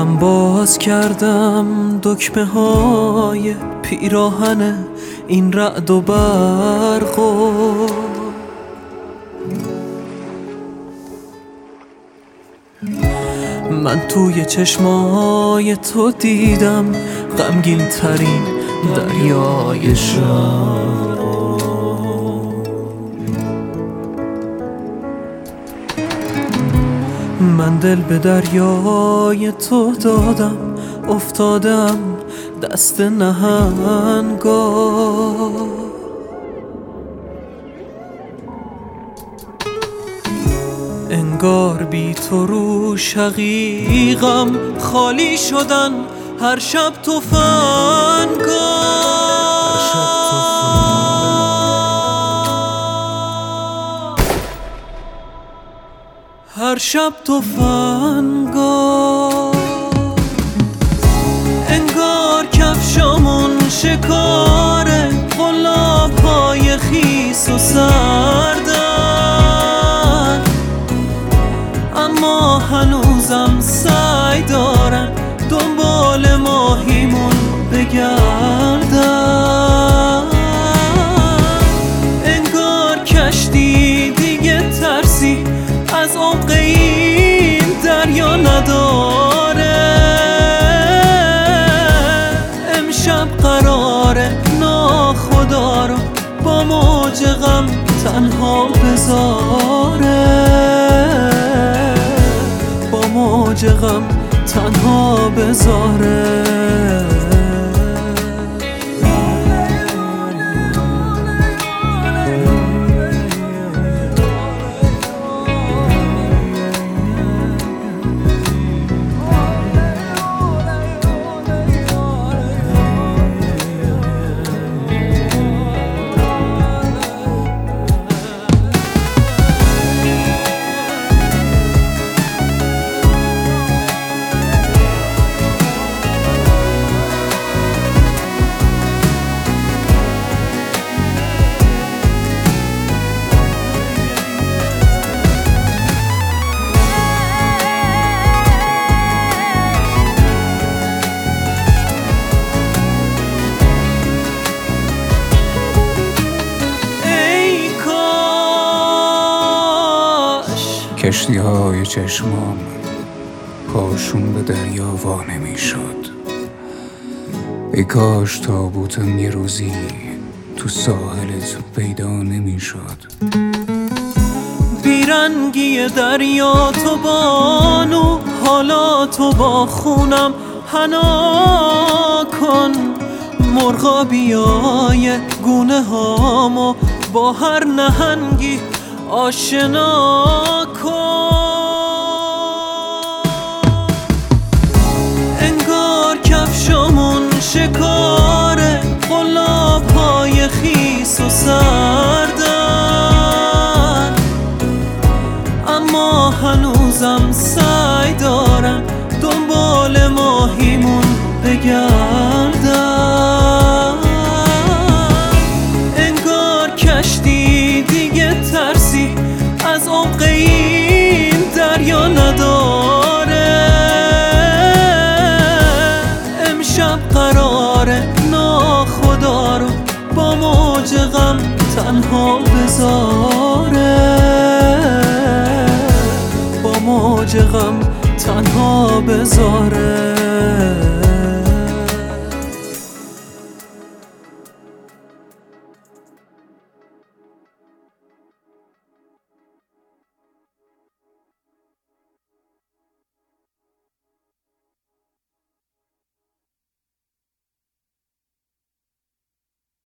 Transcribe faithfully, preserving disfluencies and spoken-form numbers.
من باز کردم دکمه های پیراهن این رعد و برق و من توی چشمای تو دیدم غمگین ترین دریای شب. من دل به دریای تو دادم، افتادم دست نهنگا. انگار بی تو رو شقیقم خالی شدن هر شب تفنگا. هر شب تفنگا. انگار کفشامون شکاره، قلاب‌های خیس و سردن، اما هنوزم سعی دارن دنبال ماهیمون بگردن. انگار کشتی دیگه ترسی از عمق این دریا نداره. امشب قراره ناخدا رو با موج غم تنها بذاره، با موج غم تنها بذاره. کشتی های چشمام پاشون به دریا وا نمی شد. ای کاش تابوتم یه روزی تو ساحلت پیدا نمی شد. بیرنگی دریا تو بانو، حالا تو با خونم حنا کن. مرغابیای گونه هامو با هر نهنگی آشنا کن. انگار کفشامون شکاره، قلاب‌های خیس و سردن، اما هنوزم سعی دارن دنبال ماهیمون بگردن. انگار کشتی دیگه ترسی از عمق این دریا نداره. امشب قراره ناخدا رو با موج غم تنها بذاره، با موج غم تنها بذاره.